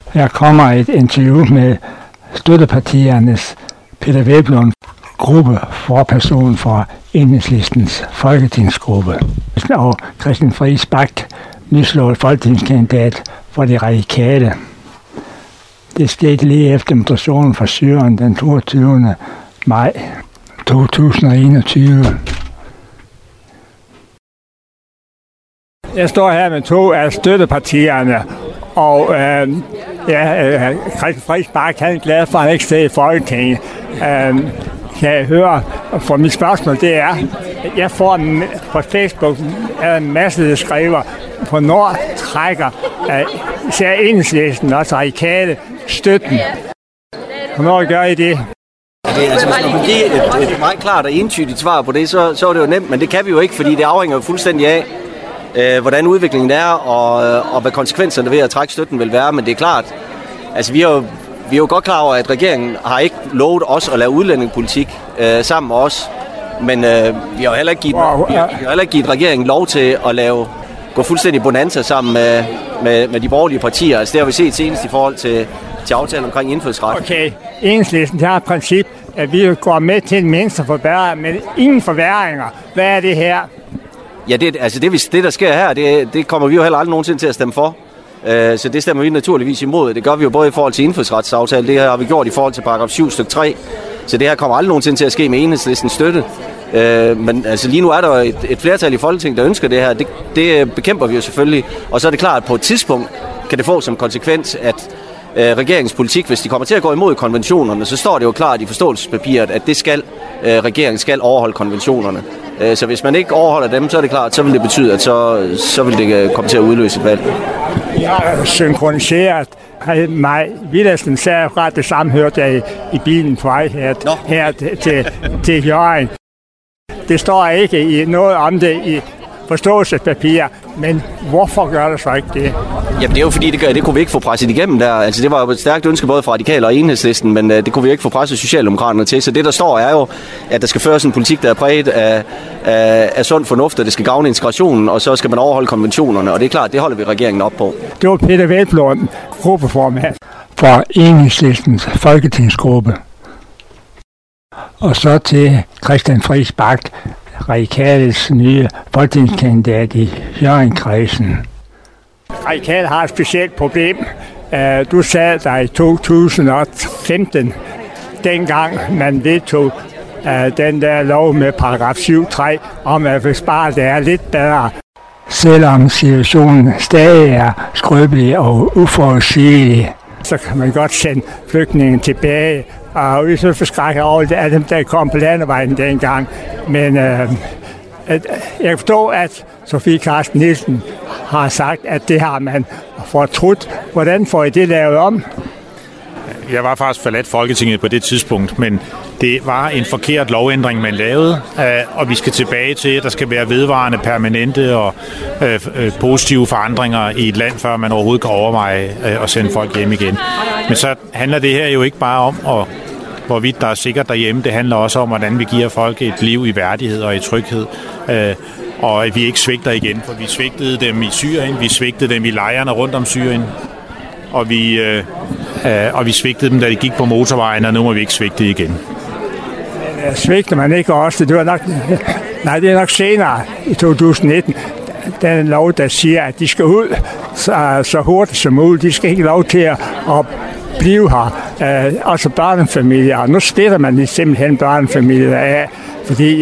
Her kommer et interview med støttepartiernes Peder Hvelplund, gruppeforperson fra Enhedslistens folketingsgruppe, og Christian Friis Bach, nyslået folketingskandidat for De Radikale. Det skete lige efter demonstrationen fra Syrien den 22. maj 2021. Jeg står her med to af støttepartierne, og Christian Friis Bach er glad for, at han ikke sidder i Folketinget. Kan jeg høre, for mit spørgsmål det er, at jeg får på Facebook en masse, der skriver, hvornår trækker især Enhedslisten og Radikale støtten. Hvornår gør I det? Hvis man kunne give et meget klart og entydigt svar på det, så er det jo nemt, men det kan vi jo ikke, fordi det afhænger jo fuldstændig af, hvordan udviklingen er, og hvad konsekvenserne ved at trække støtten vil være. Men det er klart, altså vi er jo godt klar over, at regeringen har ikke lovet os at lave udlændingepolitik sammen med os, men vi har heller ikke givet regeringen lov til at gå fuldstændig bonanza sammen med de borgerlige partier. Altså det har vi set senest i forhold til aftalen omkring indfødsret. Okay, Enhedslisten har et princip, at vi går med til en mindste forbedring, men ingen forværringer. Hvad er det her? Ja, det der sker her, det kommer vi jo heller aldrig nogensinde til at stemme for. Så det stemmer vi naturligvis imod. Det gør vi jo både i forhold til indfødsretsaftale, det her har vi gjort i forhold til paragraf 7 stykke 3. Så det her kommer aldrig nogensinde til at ske med Enhedslistens støtte. Men altså lige nu er der et flertal i Folketinget, der ønsker det her. Det bekæmper vi jo selvfølgelig. Og så er det klart, at på et tidspunkt kan det få som konsekvens, at regeringens politik, hvis de kommer til at gå imod konventionerne, så står det jo klart i forståelsespapiret, at regeringen skal overholde konventionerne. Så hvis man ikke overholder dem, så er det klart, så vil det betyde, at så vil det komme til at udløse et valg. Jeg har synkroniseret mig. Villadsen sagde ret det samme, hørte jeg i bilen på vej her til Hjørring. Det står ikke i noget om det i forståelsespapir, men hvorfor gør det så ikke det? Jamen det er jo fordi, det kunne vi ikke få presset igennem der. Altså det var jo et stærkt ønske både fra Radikale og Enhedslisten, men det kunne vi ikke få presset Socialdemokraterne til. Så det der står er jo, at der skal føres en politik, der er præget af sund fornuft, og det skal gavne integrationen, og så skal man overholde konventionerne. Og det er klart, det holder vi regeringen op på. Det var Peder Hvelplund, gruppeformand for Enhedslistens folketingsgruppe. Og så til Christian Friis Bach, Radikales nye folketingskandidat i Hjørring-kredsen. Radikale har et specielt problem. Du sad der i 2015, dengang man vedtog den der lov med paragraf 7.3, om at hvis bare det er lidt bedre. Selvom situationen stadig er skrøbelig og uforudsigelig, så kan man godt sende flygtningen tilbage. Og vi er så forskrækket over det af dem, der kom på landevejen dengang. Men jeg kan forstå, at Sofie Carsten Nielsen har sagt, at det har man fortrudt. Hvordan får I det lavet om? Jeg var faktisk forladt Folketinget på det tidspunkt, men det var en forkert lovændring, man lavede, og vi skal tilbage til, at der skal være vedvarende, permanente og positive forandringer i et land, før man overhovedet kan overveje at sende folk hjem igen. Men så handler det her jo ikke bare om, hvorvidt der er sikkert derhjemme. Det handler også om, hvordan vi giver folk et liv i værdighed og i tryghed. Og at vi ikke svigter igen, for vi svigtede dem i Syrien, vi svigtede dem i lejrene rundt om Syrien, og vi svigtede dem, da de gik på motorvejen, og nu må vi ikke svigte igen. Men svigter man ikke også? Det er nok senere i 2019, den lov, der siger, at de skal ud så hurtigt som muligt. De skal ikke lov til at blive her. Også børnefamilier. Og nu splitter man simpelthen børnefamilier af, fordi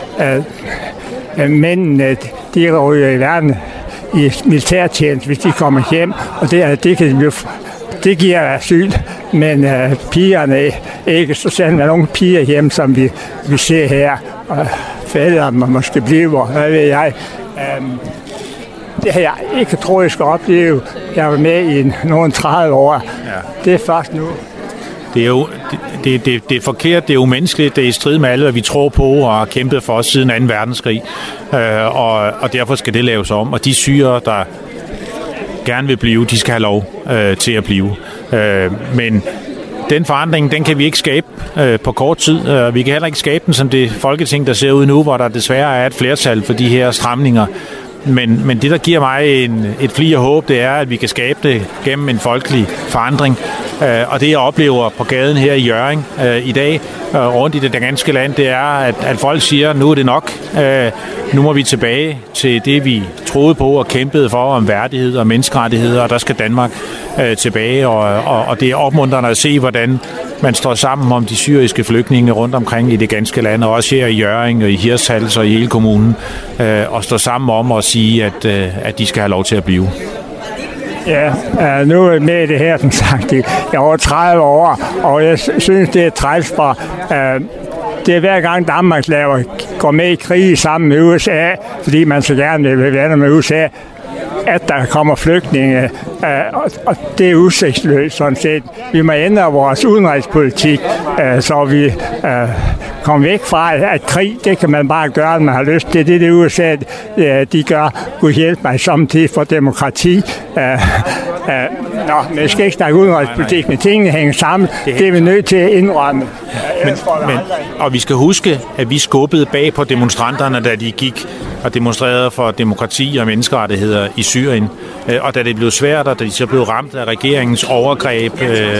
mændene, de ryger i verden i militærtjeneste, hvis de kommer hjem, og det giver asyl, men pigerne ikke. Så sender man nogle piger hjem, som vi ser her, og fædre må måske blive, hvad ved jeg. Det har jeg ikke troet, jeg skal opleve. Jeg har været med i nogle 30 år. Ja. Det er først nu. Det er jo det er forkert, det er umenneskeligt, det er i strid med alle, hvad vi tror på og har kæmpet for os siden 2. verdenskrig. Og derfor skal det laves om. Og de syrere, der gerne vil blive, de skal have lov til at blive. Men den forandring, den kan vi ikke skabe på kort tid. Vi kan heller ikke skabe den som det Folketing, der ser ud nu, hvor der desværre er et flertal for de her stramninger. Men det, der giver mig et fli af håb, det er, at vi kan skabe det gennem en folkelig forandring. Og det, jeg oplever på gaden her i Hjørring i dag, rundt i det ganske land, det er, at folk siger, nu er det nok. Nu må vi tilbage til det, vi troede på og kæmpede for, om værdighed og menneskerettigheder, og der skal Danmark tilbage. Og det er opmuntrende at se, hvordan man står sammen om de syriske flygtninge rundt omkring i det ganske land, og også her i Hjørring og i Hirtshals og i hele kommunen, og står sammen om at sige, at de skal have lov til at blive. Ja, nu er jeg med i det her, som sagt, i over 30 år, og jeg synes, det er træls for, det er hver gang Danmark går med i krig sammen med USA, fordi man så gerne vil være med USA, at der kommer flygtninge, og det er udsigtsløst sådan set. Vi må ændre vores udenrigspolitik, så vi kommer væk fra, at krig, det kan man bare gøre, når man har lyst. Det er det USA, de gør. Gud hjælpe mig samtidig for demokrati. Men jeg skal ikke snakke udenrigspolitik, men tingene hænger sammen. Det er vi nødt til at indrømme. Og vi skal huske, at vi skubbede bag på demonstranterne, da de gik og demonstrerede for demokrati og menneskerettigheder i Syrien. Og da det blev svært, og da de så blev ramt af regeringens overgreb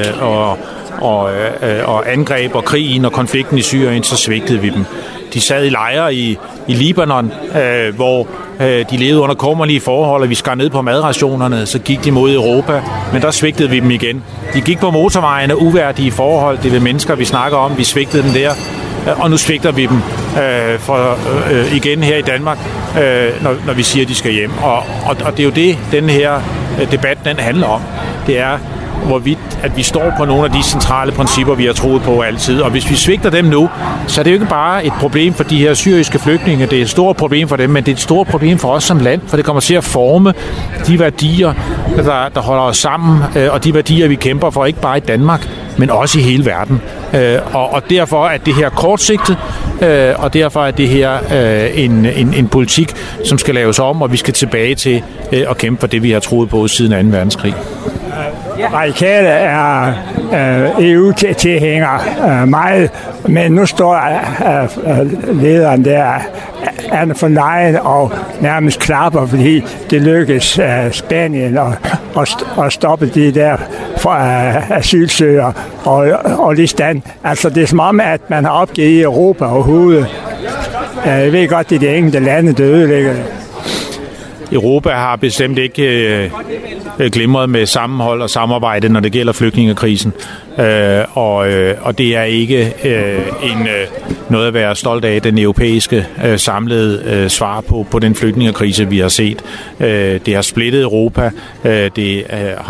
og angreb og krigen og konflikten i Syrien, så svigtede vi dem. De sad i lejre i Libanon, hvor de levede under kummerlige forhold, og vi skar ned på madrationerne, så gik de mod Europa, men der svigtede vi dem igen. De gik på motorvejene, uværdige forhold, det er mennesker, vi snakker om, vi svigtede dem der, og nu svigter vi dem igen her i Danmark, når vi siger, at de skal hjem. Og det er jo det, den her debat, den handler om. Det er, hvorvidt at vi står på nogle af de centrale principper, vi har troet på altid. Og hvis vi svigter dem nu, så er det jo ikke bare et problem for de her syriske flygtninge. Det er et stort problem for dem, men det er et stort problem for os som land, for det kommer til at forme de værdier, der holder os sammen, og de værdier, vi kæmper for, ikke bare i Danmark, men også i hele verden. Og derfor er det her kortsigtet, og derfor er det her en politik, som skal laves om, og vi skal tilbage til at kæmpe for det, vi har troet på siden 2. verdenskrig. Radikale er EU-tilhænger meget, men nu står lederen der, Anne von Leyen, og nærmest klapper, fordi det lykkes Spanien at stoppe de der asylsøgere og ligesådan. Altså det er som om, at man har opgivet Europa overhovedet. Jeg ved godt, det er de enkelte lande, der ødelægger det. Europa har bestemt ikke glimret med sammenhold og samarbejde, når det gælder flygtningekrisen. Og det er ikke noget at være stolt af, den europæiske samlede svar på den flygtningekrise, vi har set. Det har splittet Europa. Vi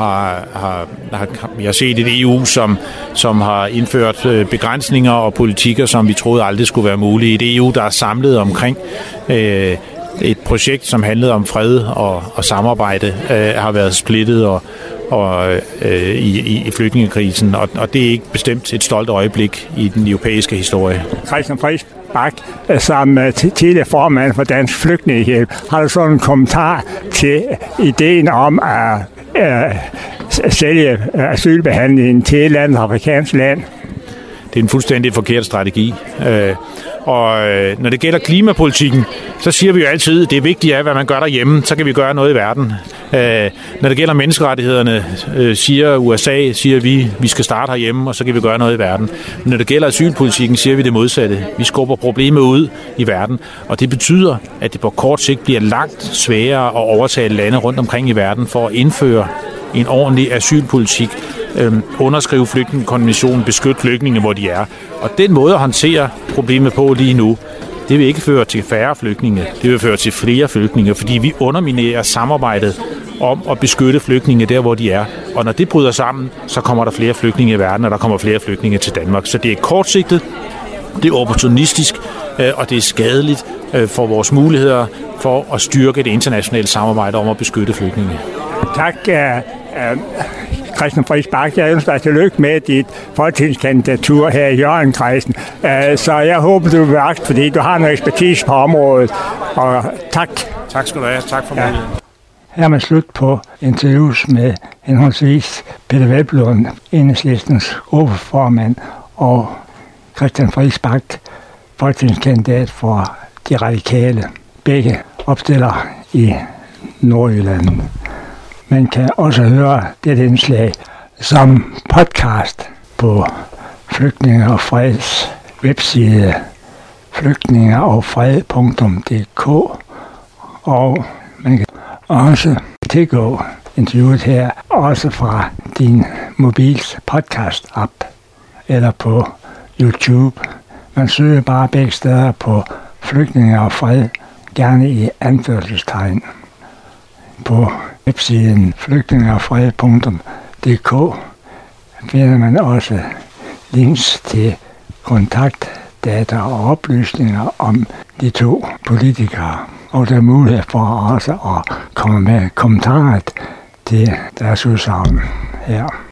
har set et EU, som har indført begrænsninger og politikker, som vi troede aldrig skulle være mulige. Et EU, der er samlet omkring et projekt, som handlede om fred og samarbejde, har været splittet i flygtningekrisen, og det er ikke bestemt et stolt øjeblik i den europæiske historie. Christian Friis Bach, som tidligere formand for Dansk Flygtningehjælp, har du sådan en kommentar til ideen om at sælge asylbehandlingen til et eller andet afrikansk land? Det er en fuldstændig forkert strategi. Og når det gælder klimapolitikken, så siger vi jo altid, at det er vigtigt, hvad man gør derhjemme, så kan vi gøre noget i verden. Når det gælder menneskerettighederne, siger USA, siger vi skal starte herhjemme, og så kan vi gøre noget i verden. Men når det gælder asylpolitikken, siger vi det modsatte. Vi skubber problemet ud i verden, og det betyder, at det på kort sigt bliver langt sværere at overtale lande rundt omkring i verden for at indføre en ordentlig asylpolitik, underskrive flygtningekonventionen, beskytte flygtninge, hvor de er. Og den måde at håndtere problemet på lige nu, det vil ikke føre til færre flygtninge, det vil føre til flere flygtninge, fordi vi underminerer samarbejdet om at beskytte flygtninge der, hvor de er. Og når det bryder sammen, så kommer der flere flygtninge i verden, og der kommer flere flygtninge til Danmark. Så det er kortsigtet, det er opportunistisk, og det er skadeligt for vores muligheder for at styrke det internationale samarbejde om at beskytte flygtninge. Tak, Christian Friis Bach. Jeg ønsker dig tillykke med dit folketingskandidatur her i Hjørring-kredsen. Så jeg håber, du vil være, fordi du har noget ekspertise på området. Og tak. Tak skal du have. Tak for muligheden. Her er man slut på interviews med henholdsvis Peter Hvelplund, Enhedslistens gruppeformand, og Christian Friis Bach, folketingskandidat for De Radikale. Begge opstiller i Nordjylland. Man kan også høre dette indslag som podcast på Flygtninge og Freds webside flygtningeogfred.dk, og man kan også tilgå interviewet her også fra din mobils podcast-app eller på YouTube. Man søger bare begge steder på Flygtninge og Fred, gerne i anførselstegn. På websiden flygtningeogfred.dk finder man også links til kontaktdata og oplysninger om de to politikere. Og der er mulighed for også at komme med kommentarer til deres udsagn her.